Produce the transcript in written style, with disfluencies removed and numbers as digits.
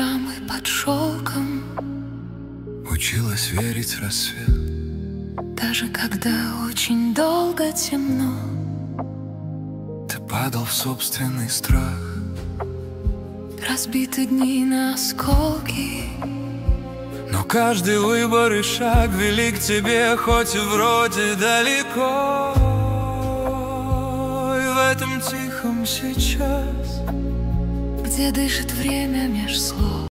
пижамы под шелком, училась верить в рассвет. даже когда очень долго темно. Ты падал в собственный страх. Разбиты дни на осколки, но каждый выбор и шаг вели к тебе, хоть и вроде далеко. И в этом тихом сейчас, где дышит время меж слов,